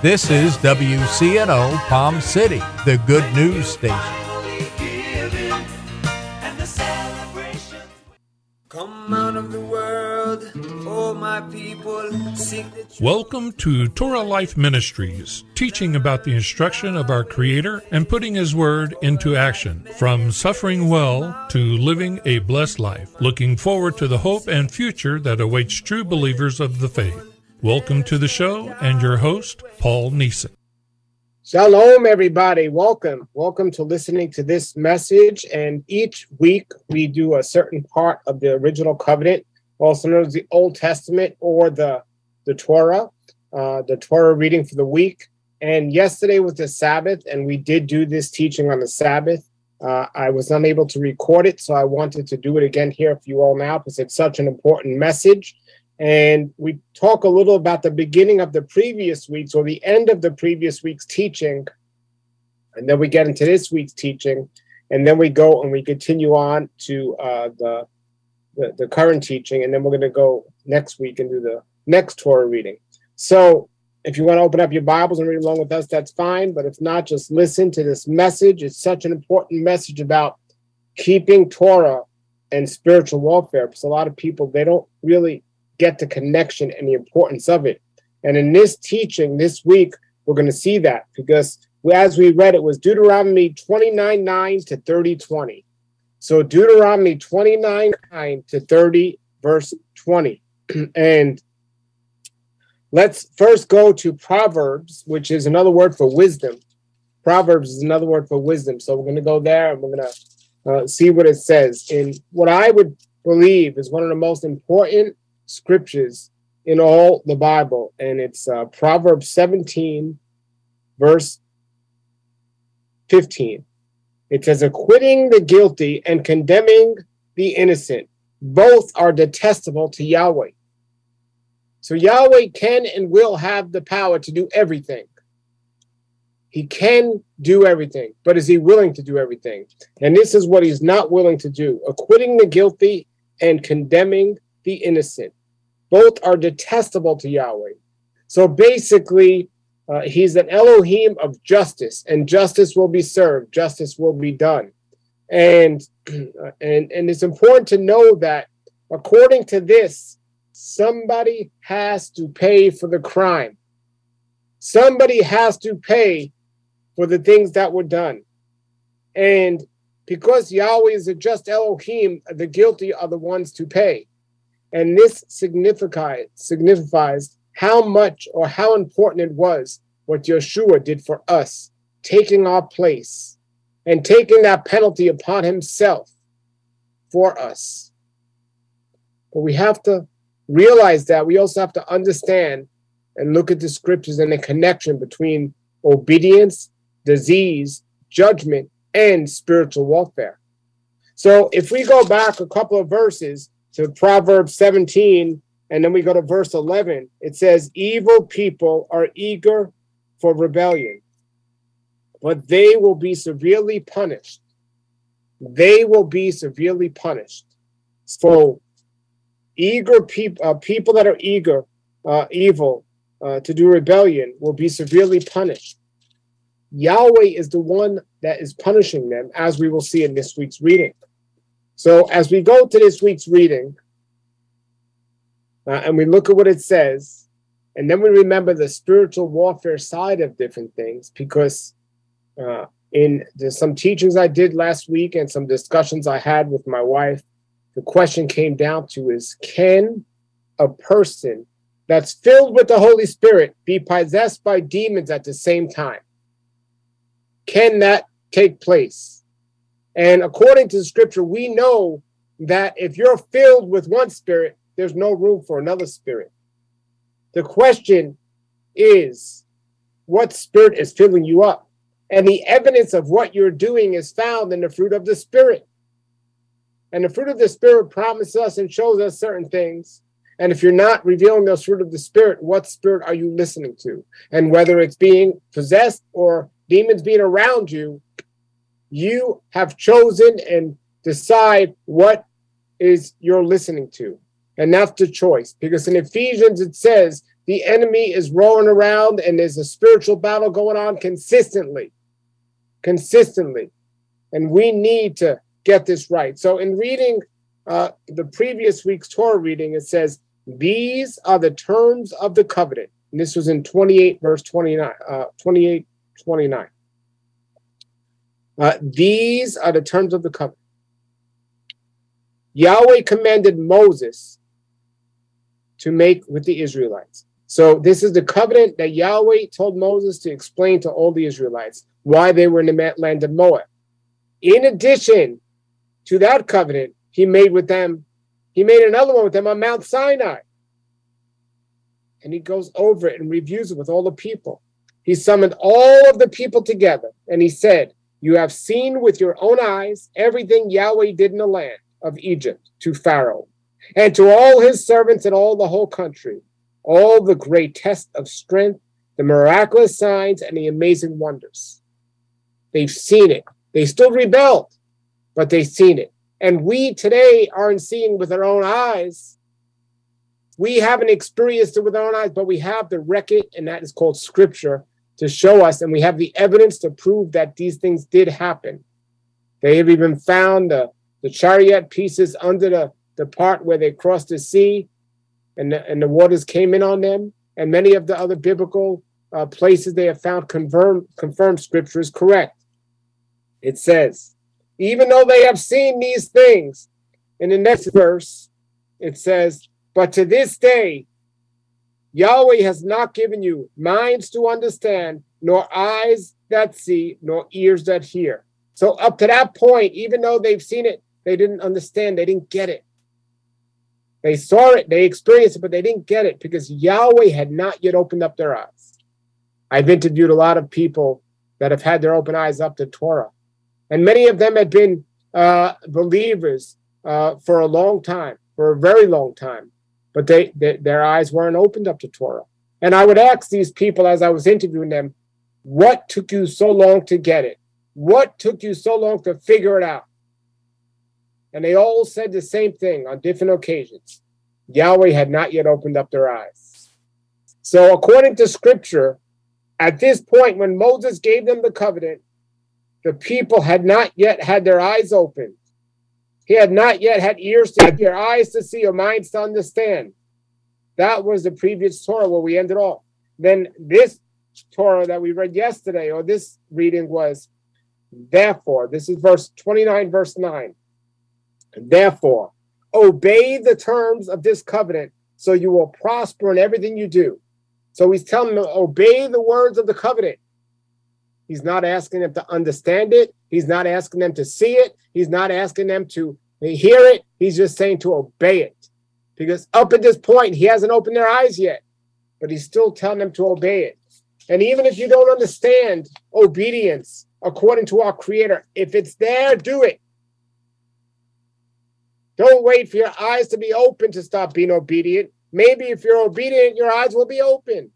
This is WCNO Palm City, the good news station. Come out of the world, oh my people, sing the truth. Welcome to Torah Life Ministries, teaching about the instruction of our Creator and putting His Word into action, from suffering well to living a blessed life, looking forward to the hope and future that awaits true believers of the faith. Welcome to the show, and your host, Paul Neeson. Shalom, everybody. Welcome. Welcome to listening to this message. And each week we do a certain part of the original covenant, also known as the Old Testament or the Torah reading for the week. And yesterday was the Sabbath, and we did do this teaching on the Sabbath. I was unable to record it, so I wanted to do it again here for you all now because it's such an important message. And we talk a little about the beginning of the previous week's or the end of the previous week's teaching. And then we get into this week's teaching. And then we go and we continue on to the current teaching. And then we're going to go next week and do the next Torah reading. So if you want to open up your Bibles and read along with us, that's fine. But if not, just listen to this message. It's such an important message about keeping Torah and spiritual warfare. Because a lot of people, they don't really get the connection and the importance of it. And in this teaching this week, we're going to see that because as we read, it was Deuteronomy 29:9 to 30:20. So Deuteronomy 29:9 to 30, verse 20. And let's first go to Proverbs, which is another word for wisdom. Proverbs is another word for wisdom. So we're going to go there and we're going to see what it says. In what I would believe is one of the most important scriptures in all the Bible, and it's Proverbs 17, verse 15. It says, acquitting the guilty and condemning the innocent, both are detestable to Yahweh. So Yahweh can and will have the power to do everything. He can do everything, but is he willing to do everything? And this is what he's not willing to do, acquitting the guilty and condemning the innocent. Both are detestable to Yahweh. So basically, he's an Elohim of justice, and justice will be served, justice will be done. And it's important to know that according to this, somebody has to pay for the crime. Somebody has to pay for the things that were done. And because Yahweh is a just Elohim, the guilty are the ones to pay. And this signifies how much or how important it was what Yeshua did for us, taking our place and taking that penalty upon himself for us. But we have to realize that. We also have to understand and look at the scriptures and the connection between obedience, disease, judgment, and spiritual warfare. So if we go back a couple of verses to Proverbs 17, and then we go to verse 11, it says, evil people are eager for rebellion, but they will be severely punished. They will be severely punished. So eager people that are evil to do rebellion will be severely punished. Yahweh is the one that is punishing them, as we will see in this week's reading. So as we go to this week's reading, and we look at what it says, and then we remember the spiritual warfare side of different things, because there's some teachings I did last week and some discussions I had with my wife, the question came down to is, can a person that's filled with the Holy Spirit be possessed by demons at the same time? Can that take place? And according to the scripture, we know that if you're filled with one spirit, there's no room for another spirit. The question is, what spirit is filling you up? And the evidence of what you're doing is found in the fruit of the Spirit. And the fruit of the Spirit promises us and shows us certain things. And if you're not revealing those fruit of the Spirit, what spirit are you listening to? And whether it's being possessed or demons being around you, you have chosen and decide what is you're listening to. And that's the choice. Because in Ephesians, it says the enemy is rolling around and there's a spiritual battle going on consistently. And we need to get this right. So in reading the previous week's Torah reading, it says, these are the terms of the covenant. And this was in 28, verse 29. 29. These are the terms of the covenant. Yahweh commanded Moses to make with the Israelites. So this is the covenant that Yahweh told Moses to explain to all the Israelites why they were in the land of Moab. In addition to that covenant, he made another one with them on Mount Sinai. And he goes over it and reviews it with all the people. He summoned all of the people together, and he said, you have seen with your own eyes everything Yahweh did in the land of Egypt to Pharaoh, and to all his servants and all the whole country, all the great tests of strength, the miraculous signs, and the amazing wonders. They've seen it. They still rebelled, but they've seen it. And we today aren't seeing with our own eyes. We haven't experienced it with our own eyes, but we have the record, and that is called scripture, to show us, and we have the evidence to prove that these things did happen. They have even found the chariot pieces under the part where they crossed the sea and the waters came in on them. And many of the other biblical places they have found confirmed scripture is correct. It says, even though they have seen these things, in the next verse, it says, but to this day, Yahweh has not given you minds to understand, nor eyes that see, nor ears that hear. So up to that point, even though they've seen it, they didn't understand, they didn't get it. They saw it, they experienced it, but they didn't get it because Yahweh had not yet opened up their eyes. I've interviewed a lot of people that have had their open eyes up to Torah. And many of them had been believers for a long time, for a very long time. But their eyes weren't opened up to Torah. And I would ask these people as I was interviewing them, what took you so long to get it? What took you so long to figure it out? And they all said the same thing on different occasions. Yahweh had not yet opened up their eyes. So according to scripture, at this point when Moses gave them the covenant, the people had not yet had their eyes opened. He had not yet had ears to hear, eyes to see, or minds to understand. That was the previous Torah where we ended off. Then this Torah that we read yesterday, or this reading was, therefore, this is verse 29, verse 9. Therefore, obey the terms of this covenant so you will prosper in everything you do. So he's telling them to obey the words of the covenant. He's not asking them to understand it. He's not asking them to see it. He's not asking them to hear it. He's just saying to obey it. Because up at this point, he hasn't opened their eyes yet, but he's still telling them to obey it. And even if you don't understand obedience according to our Creator, if it's there, do it. Don't wait for your eyes to be open to stop being obedient. Maybe if you're obedient, your eyes will be open.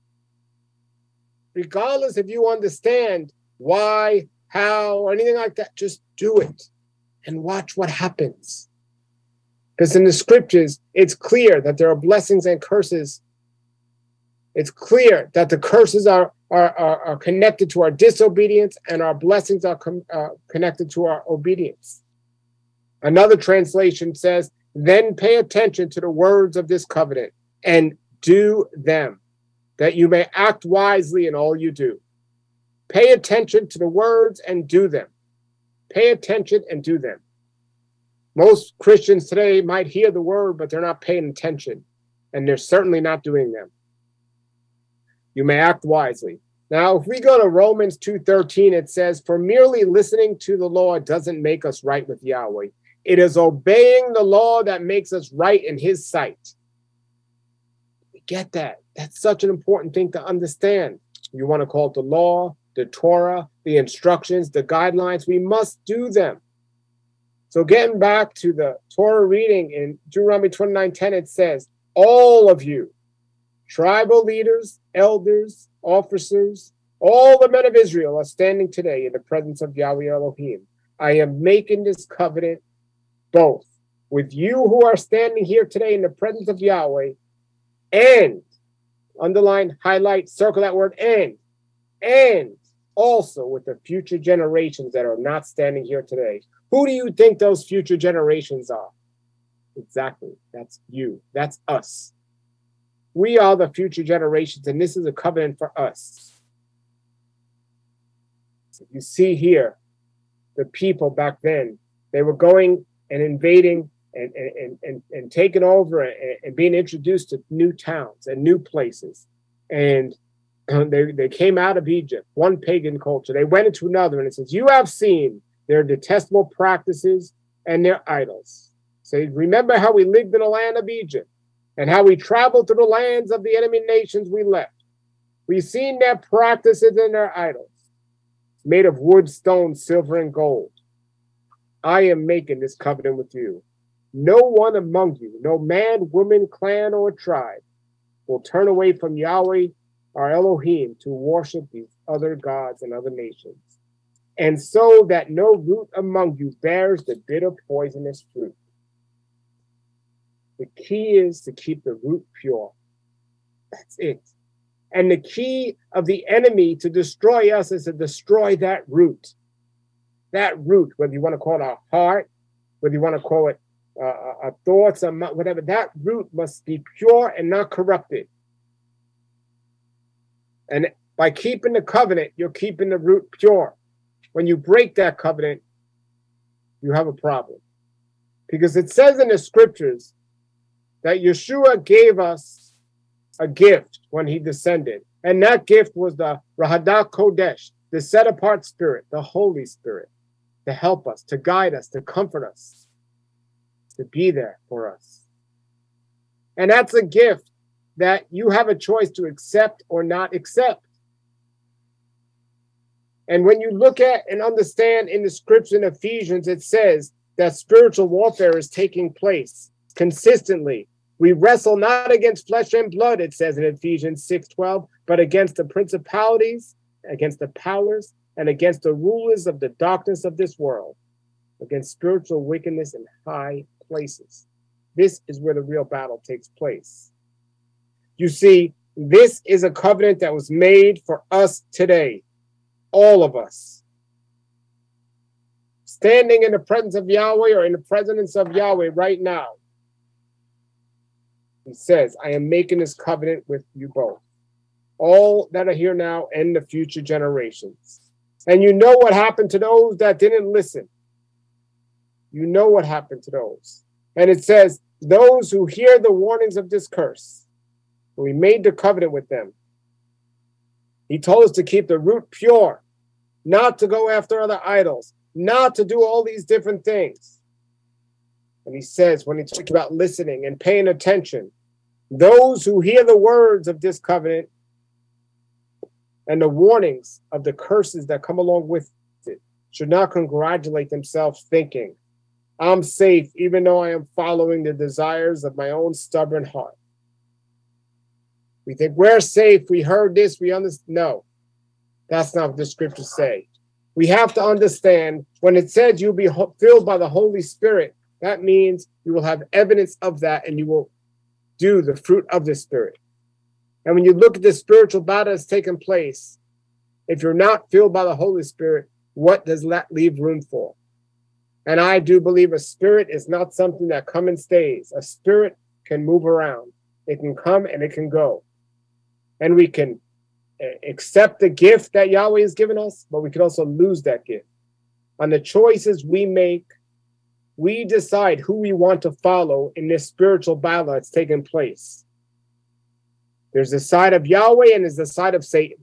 Regardless if you understand why, how, or anything like that, just do it and watch what happens. Because in the scriptures, it's clear that there are blessings and curses. It's clear that the curses are connected to our disobedience and our blessings are connected to our obedience. Another translation says, then pay attention to the words of this covenant and do them, that you may act wisely in all you do. Pay attention to the words and do them. Pay attention and do them. Most Christians today might hear the word, but they're not paying attention, and they're certainly not doing them. You may act wisely. Now, if we go to Romans 2:13, it says, for merely listening to the law doesn't make us right with Yahweh. It is obeying the law that makes us right in his sight. We get that. That's such an important thing to understand. You want to call it the law, the Torah, the instructions, the guidelines. We must do them. So getting back to the Torah reading in Deuteronomy 29:10, it says, all of you, tribal leaders, elders, officers, all the men of Israel are standing today in the presence of Yahweh Elohim. I am making this covenant both with you who are standing here today in the presence of Yahweh and underline, highlight, circle that word, and also with the future generations that are not standing here today. Who do you think those future generations are? Exactly. That's you. That's us. We are the future generations, and this is a covenant for us. So you see here, the people back then, they were going and invading and taking over and being introduced to new towns and new places. And they came out of Egypt, one pagan culture. They went into another, and it says, you have seen their detestable practices and their idols. So remember how we lived in the land of Egypt and how we traveled through the lands of the enemy nations we left. We've seen their practices and their idols, made of wood, stone, silver, and gold. I am making this covenant with you. No one among you, no man, woman, clan, or tribe, will turn away from Yahweh, our Elohim, to worship these other gods and other nations. And so that no root among you bears the bitter poisonous fruit. The key is to keep the root pure. That's it. And the key of the enemy to destroy us is to destroy that root. That root, whether you want to call it our heart, whether you want to call it our thoughts, or whatever, that root must be pure and not corrupted. And by keeping the covenant, you're keeping the root pure. When you break that covenant, you have a problem. Because it says in the scriptures that Yeshua gave us a gift when he descended. And that gift was the Rahadah Kodesh, the set-apart spirit, the Holy Spirit, to help us, to guide us, to comfort us, to be there for us. And that's a gift that you have a choice to accept or not accept. And when you look at and understand in the scripture in Ephesians, it says that spiritual warfare is taking place consistently. We wrestle not against flesh and blood, it says in Ephesians 6:12, but against the principalities, against the powers, and against the rulers of the darkness of this world, against spiritual wickedness in high places. This is where the real battle takes place. You see, this is a covenant that was made for us today, all of us. Standing in the presence of Yahweh or in the presence of Yahweh right now, he says, I am making this covenant with you both, all that are here now and the future generations. And you know what happened to those that didn't listen. You know what happened to those. And it says, those who hear the warnings of this curse, we made the covenant with them. He told us to keep the root pure, not to go after other idols, not to do all these different things. And he says, when he talks about listening and paying attention, those who hear the words of this covenant and the warnings of the curses that come along with it should not congratulate themselves thinking, I'm safe even though I am following the desires of my own stubborn heart. We think we're safe, we heard this, we understand. No, that's not what the scriptures say. We have to understand when it says you'll be filled by the Holy Spirit, that means you will have evidence of that and you will do the fruit of the Spirit. And when you look at the spiritual battle that's taken place, if you're not filled by the Holy Spirit, what does that leave room for? And I do believe a spirit is not something that comes and stays. A spirit can move around. It can come and it can go. And we can accept the gift that Yahweh has given us, but we can also lose that gift. On the choices we make, we decide who we want to follow in this spiritual battle that's taking place. There's the side of Yahweh and there's the side of Satan.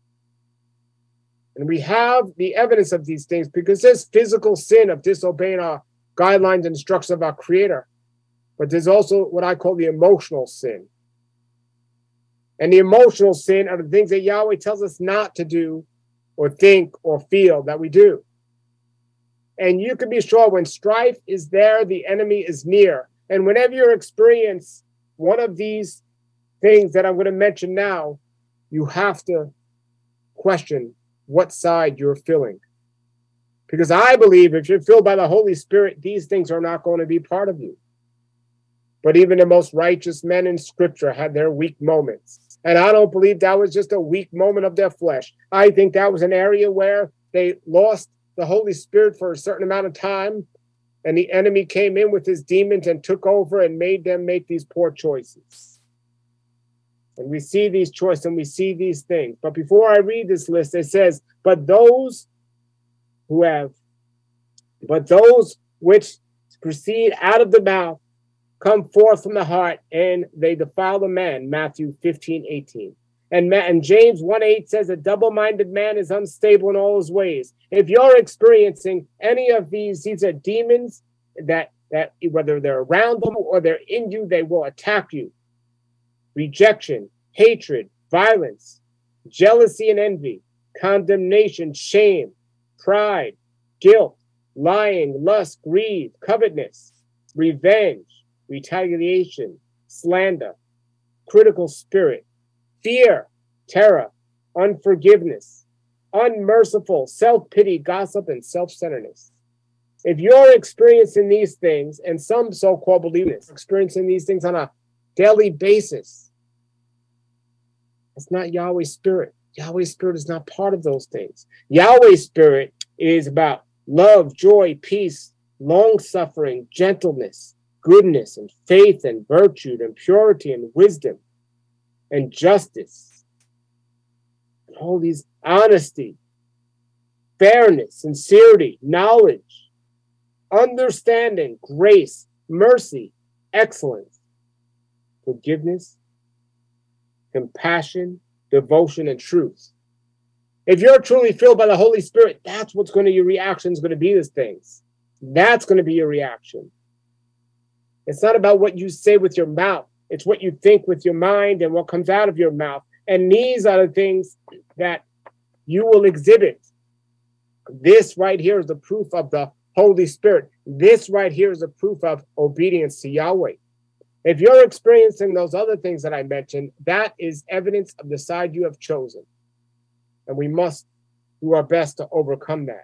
And we have the evidence of these things because there's physical sin of disobeying our guidelines and instructions of our Creator. But there's also what I call the emotional sin. And the emotional sin are the things that Yahweh tells us not to do or think or feel that we do. And you can be sure when strife is there, the enemy is near. And whenever you experience one of these things that I'm going to mention now, you have to question what side you're filling. Because I believe if you're filled by the Holy Spirit, these things are not going to be part of you. But even the most righteous men in Scripture had their weak moments. And I don't believe that was just a weak moment of their flesh. I think that was an area where they lost the Holy Spirit for a certain amount of time, and the enemy came in with his demons and took over and made them make these poor choices. And we see these choices and we see these things. But before I read this list, it says, but those which proceed out of the mouth come forth from the heart, and they defile the man. Matthew 15:18. And James 1:8 says, a double-minded man is unstable in all his ways. If you're experiencing any of these are demons that whether they're around them or they're in you, they will attack you. Rejection, hatred, violence, jealousy and envy, condemnation, shame, pride, guilt, lying, lust, greed, covetousness, revenge, retaliation, slander, critical spirit, fear, terror, unforgiveness, unmerciful, self-pity, gossip, and self-centeredness. If you're experiencing these things, and some so-called believers are experiencing these things on a daily basis, it's not Yahweh's Spirit. Yahweh's Spirit is not part of those things. Yahweh's Spirit is about love, joy, peace, long-suffering, gentleness, goodness, and faith, and virtue, and purity, and wisdom, and justice, and all these honesty, fairness, sincerity, knowledge, understanding, grace, mercy, excellence, forgiveness, compassion, devotion, and truth. If you're truly filled by the Holy Spirit, that's what's going to, your reaction is going to be these things. That's going to be your reaction. It's not about what you say with your mouth. It's what you think with your mind and what comes out of your mouth. And these are the things that you will exhibit. This right here is the proof of the Holy Spirit. This right here is the proof of obedience to Yahweh. If you're experiencing those other things that I mentioned, that is evidence of the side you have chosen. And we must do our best to overcome that.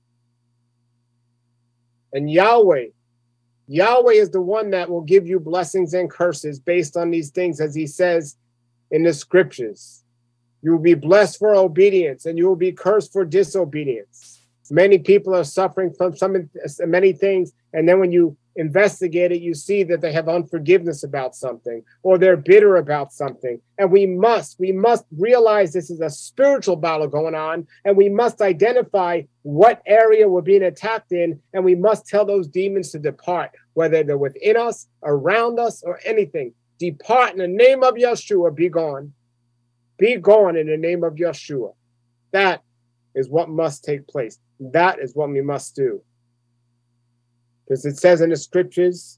And Yahweh is the one that will give you blessings and curses based on these things, as he says in the scriptures. You will be blessed for obedience, and you will be cursed for disobedience. Many people are suffering from many things, and then when you investigate it, you see that they have unforgiveness about something, or they're bitter about something. And we must realize this is a spiritual battle going on, and we must identify what area we're being attacked in, and we must tell those demons to depart, whether they're within us, around us, or anything. Depart in the name of Yeshua, be gone. Be gone in the name of Yeshua. That is what must take place. That is what we must do. Because it says in the scriptures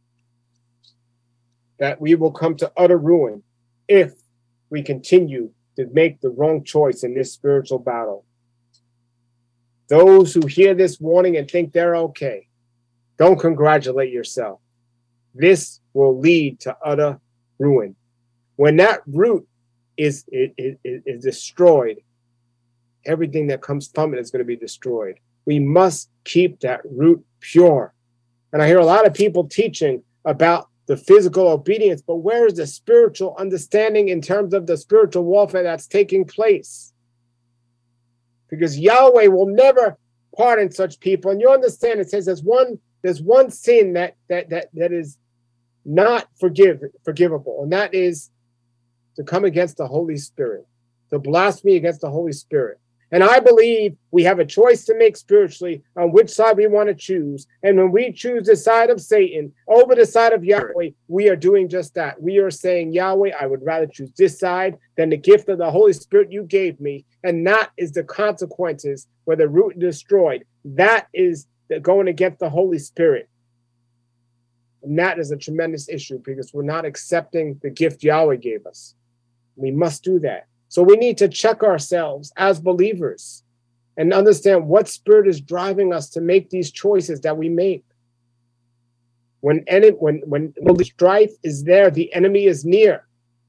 that we will come to utter ruin if we continue to make the wrong choice in this spiritual battle. Those who hear this warning and think they're okay, don't congratulate yourself. This will lead to utter ruin. When that root is destroyed, everything that comes from it is going to be destroyed. We must keep that root pure. And I hear a lot of people teaching about the physical obedience, but where is the spiritual understanding in terms of the spiritual warfare that's taking place? Because Yahweh will never pardon such people. And you understand, it says there's one sin that is not forgivable, and that is to come against the Holy Spirit, to blaspheme against the Holy Spirit. And I believe we have a choice to make spiritually on which side we want to choose. And when we choose the side of Satan over the side of Yahweh, we are doing just that. We are saying, Yahweh, I would rather choose this side than the gift of the Holy Spirit you gave me. And that is the consequences where the root is destroyed. That is going against the Holy Spirit. And that is a tremendous issue because we're not accepting the gift Yahweh gave us. We must do that. So we need to check ourselves as believers and understand what spirit is driving us to make these choices that we make. When the strife is there, the enemy is near.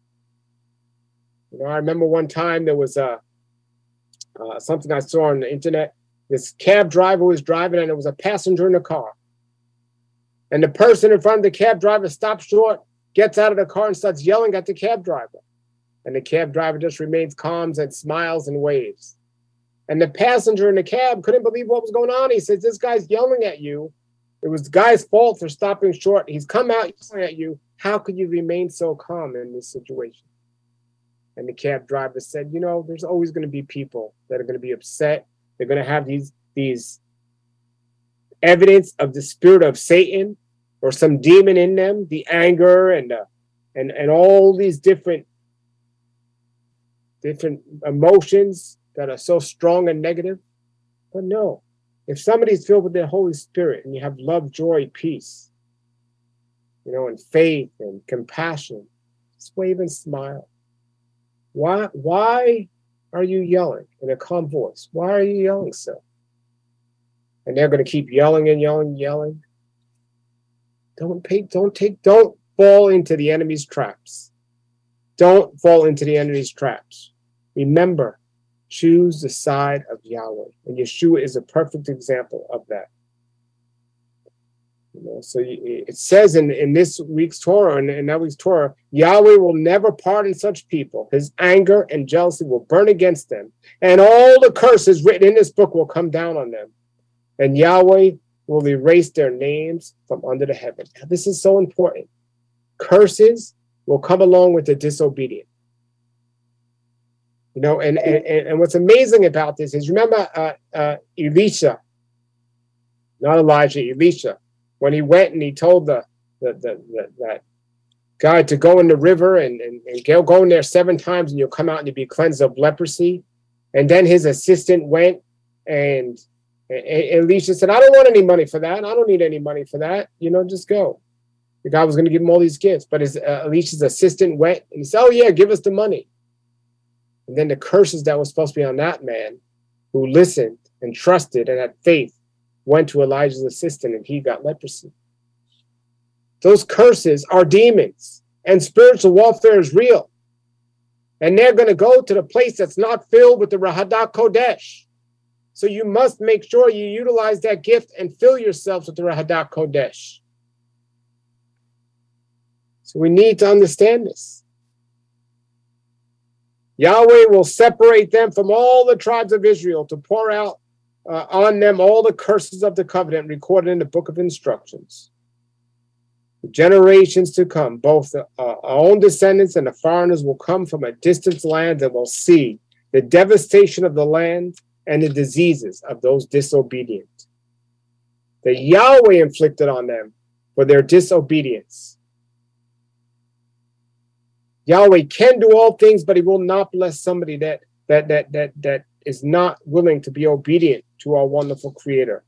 I remember one time there was something I saw on the internet. This cab driver was driving and there was a passenger in the car. And the person in front of the cab driver stops short, gets out of the car and starts yelling at the cab driver. And the cab driver just remains calm and smiles and waves. And the passenger in the cab couldn't believe what was going on. He says, this guy's yelling at you. It was the guy's fault for stopping short. He's come out yelling at you. How could you remain so calm in this situation? And the cab driver said, you know, there's always going to be people that are going to be upset. They're going to have these evidence of the spirit of Satan or some demon in them, the anger and all these different emotions that are so strong and negative. But no, if somebody's filled with the Holy Spirit and you have love, joy, peace, you know, and faith and compassion, just wave and smile. Why are you yelling in a calm voice? Why are you yelling so? And they're going to keep yelling and yelling and yelling. Don't fall into the enemy's traps. Don't fall into the enemy's traps. Remember, choose the side of Yahweh. And Yeshua is a perfect example of that. You know, so it says in this week's Torah, in that week's Torah, Yahweh will never pardon such people. His anger and jealousy will burn against them. And all the curses written in this book will come down on them. And Yahweh will erase their names from under the heaven. Now, this is so important. Curses will come along with the disobedient. You know, and what's amazing about this is, remember Elisha, not Elijah, Elisha, when he went and he told that guy to go in the river and go in there 7 times and you'll come out and you'll be cleansed of leprosy. And then his assistant went and Elisha said, I don't want any money for that. I don't need any money for that. You know, just go. The guy was going to give him all these gifts, but Elisha's assistant went and he said, oh yeah, give us the money. And then the curses that was supposed to be on that man who listened and trusted and had faith went to Elijah's assistant and he got leprosy. Those curses are demons and spiritual warfare is real. And they're going to go to the place that's not filled with the Rahadah Kodesh. So you must make sure you utilize that gift and fill yourselves with the Rahadah Kodesh. So we need to understand this. Yahweh will separate them from all the tribes of Israel to pour out on them all the curses of the covenant recorded in the book of instructions. The generations to come, both our own descendants and the foreigners will come from a distant land and will see the devastation of the land and the diseases of those disobedient. That Yahweh inflicted on them for their disobedience. Yahweh can do all things, but he will not bless somebody that is not willing to be obedient to our wonderful Creator.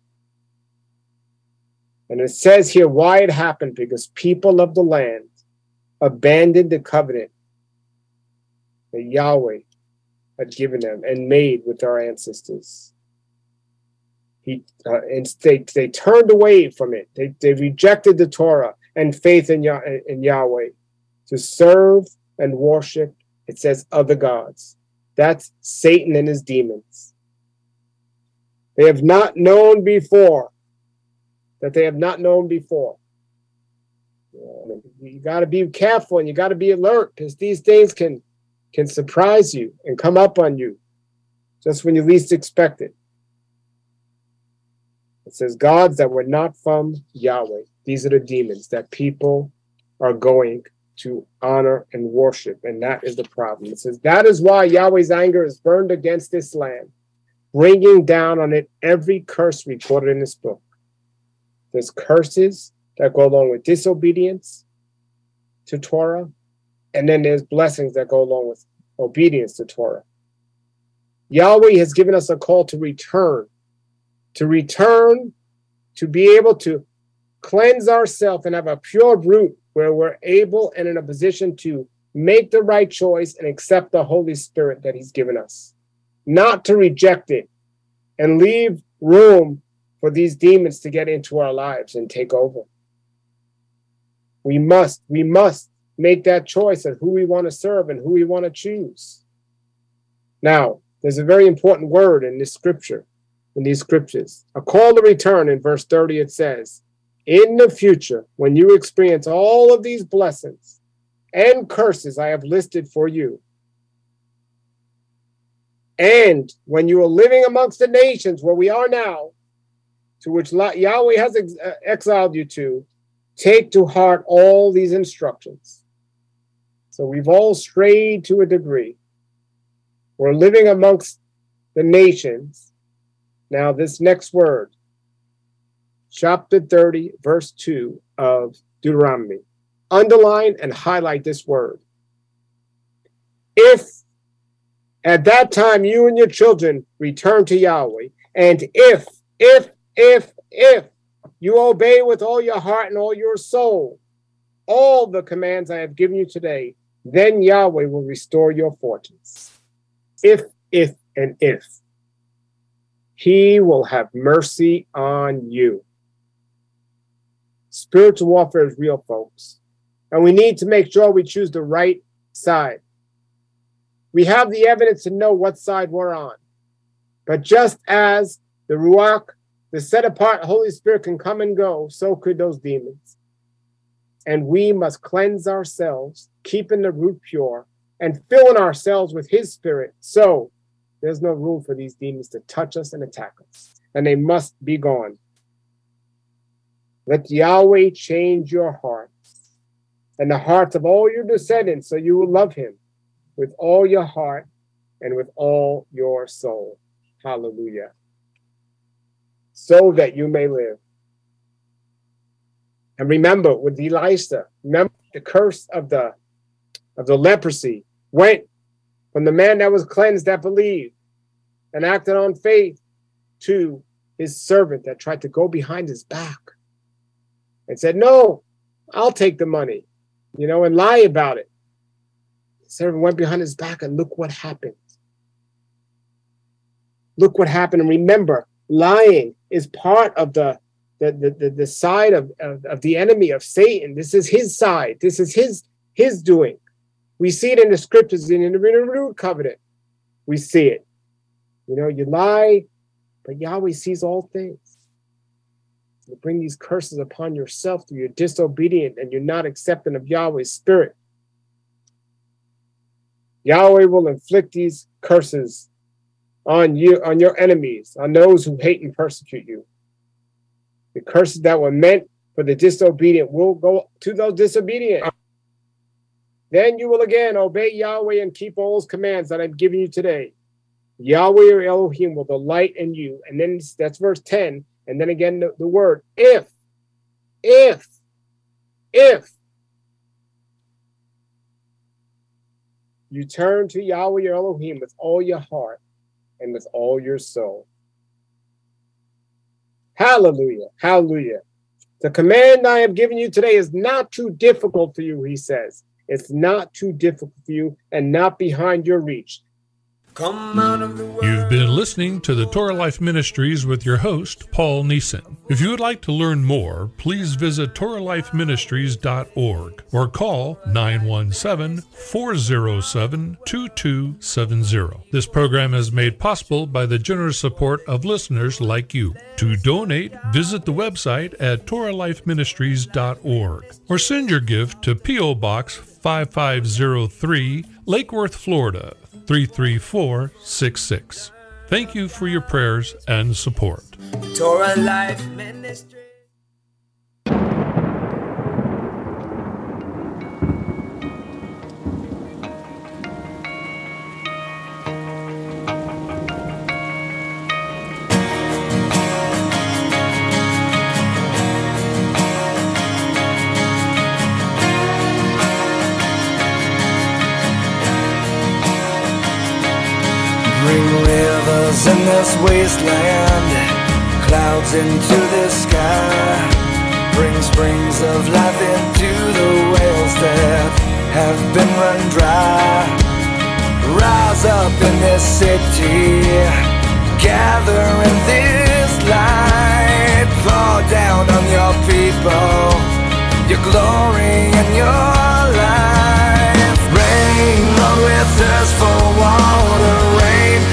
And it says here why it happened, because people of the land abandoned the covenant that Yahweh had given them and made with our ancestors. They turned away from it. They rejected the Torah and faith in Yahweh to serve and worship, it says, other gods. That's Satan and his demons. They have not known before that they have not known before. You got to be careful and you got to be alert, because these things can surprise you and come up on you just when you least expect it. It says gods that were not from Yahweh. These are the demons that people are going to honor and worship, and that is the problem. It says that is why Yahweh's anger is burned against this land, bringing down on it every curse recorded in this book. There's curses that go along with disobedience to Torah, and then there's blessings that go along with obedience to Torah. Yahweh has given us a call to return, to be able to cleanse ourselves and have a pure root where we're able and in a position to make the right choice and accept the Holy Spirit that he's given us. Not to reject it and leave room for these demons to get into our lives and take over. We must make that choice of who we want to serve and who we want to choose. Now, there's a very important word in this scripture, in these scriptures. A call to return in verse 30, it says, in the future, when you experience all of these blessings and curses I have listed for you, And when you are living amongst the nations where we are now, to which Yahweh has exiled you to, take to heart all these instructions. So we've all strayed to a degree. We're living amongst the nations. Now this next word, chapter 30, verse 2 of Deuteronomy. Underline and highlight this word. If at that time you and your children return to Yahweh, and if you obey with all your heart and all your soul all the commands I have given you today, then Yahweh will restore your fortunes. If, and if. He will have mercy on you. Spiritual warfare is real, folks. And we need to make sure we choose the right side. We have the evidence to know what side we're on. But just as the Ruach, the set-apart Holy Spirit, can come and go, so could those demons. And we must cleanse ourselves, keeping the root pure, and filling ourselves with His Spirit. So there's no room for these demons to touch us and attack us. And they must be gone. Let Yahweh change your hearts and the hearts of all your descendants so you will love Him with all your heart and with all your soul. Hallelujah. So that you may live. And remember with Elisha, remember the curse of the leprosy went from the man that was cleansed, that believed and acted on faith, to his servant that tried to go behind his back and said, no, I'll take the money, and lie about it. The servant went behind his back, and look what happened. Look what happened. And remember, lying is part of the side of the enemy, of Satan. This is his side. This is his doing. We see it in the scriptures, in the renewed covenant. We see it. You lie, but Yahweh sees all things. You bring these curses upon yourself through your disobedience and you're not accepting of Yahweh's Spirit. Yahweh will inflict these curses on you, on your enemies, on those who hate and persecute you. The curses that were meant for the disobedient will go to those disobedient. Then you will again obey Yahweh and keep all those commands that I'm giving you today. Yahweh or Elohim will delight in you. And then that's verse 10. And then again, the word, if you turn to Yahweh or Elohim with all your heart and with all your soul. Hallelujah, hallelujah. The command I have given you today is not too difficult for you, he says. It's not too difficult for you and not behind your reach. Come out of the world. You've been listening to the Torah Life Ministries with your host, Paul Neeson. If you would like to learn more, please visit TorahLifeMinistries.org or call 917-407-2270. This program is made possible by the generous support of listeners like you. To donate, visit the website at TorahLifeMinistries.org or send your gift to P.O. Box 5503, Lake Worth, Florida 33466. Thank you for your prayers and support. Torah Life Ministry. In this wasteland, clouds into the sky, bring springs of life into the wells that have been run dry. Rise up in this city,